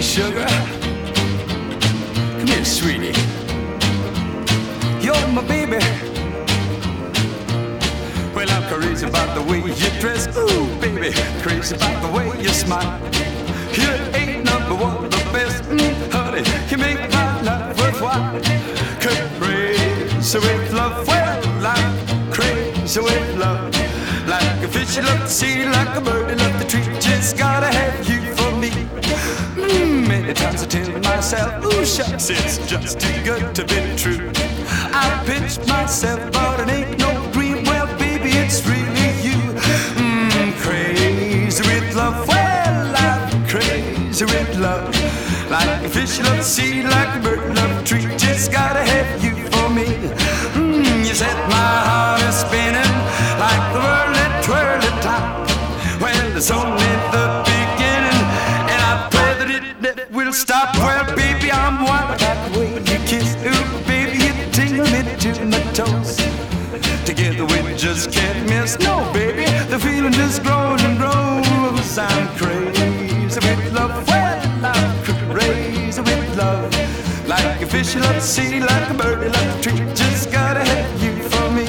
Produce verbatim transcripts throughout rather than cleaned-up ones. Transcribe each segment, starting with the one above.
sugar, come here, sweetie. You're my baby. Well, I'm crazy about the way you dress. Ooh, baby, crazy about the way you smile. You ain't number one, the best, mm, honey. You make my life worthwhile. Crazy with love, well, I'm crazy with love. Like a fish, you love the sea, like a bird, you love the tree. Just gotta have you for me. Mm, many times I tell myself, ooh, shucks, it's just too good to be true. I pinch myself, but it ain't no dream. Well, baby, it's really you. Mm, crazy with love, well, I'm crazy with love. Like a fish, you love the sea, like a bird, you love the tree. Just gotta have you for me. Mm, you set my heart is spinning like the whirly, twirly top. Well, it's only the beginning, and I pray that it never will stop. Well, baby, I'm wild about the way you kiss. Ooh, baby, you tingle me to my toes. Together we just can't miss. No, baby, the feeling just grows and grows. I'm crazy with love. Well, I'm crazy with love. Like a fish, you love the sea, like a bird, you love the tree. Just gotta have you for me.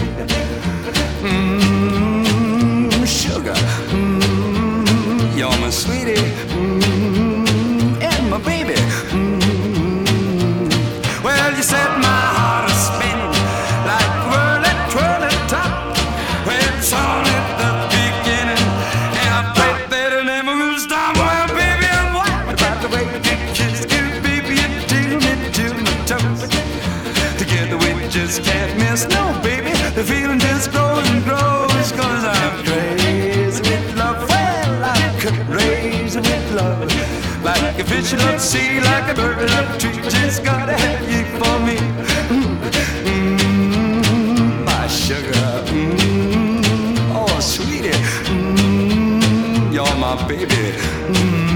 Mmm, sugar. Mmm, you're my sweetie. Mmm, and my baby. Mmm. Well, you set my heart a spinning like a whirly, twirly top. Well, it's only the beginning, and I pray that it never will stop. Well, baby, I'm wild about the way you kiss you, baby, you tingle me to my toes. Together we just can't miss. No, baby, the feeling just grows and grows. Cause I'm crazy with love. Well, I'm crazy with love. Like a fish you love the sea, like a bird you love the tree. Just gotta have you for me. Mm, my sugar. Mm, oh, sweetie. Mm, you're my baby. Mm.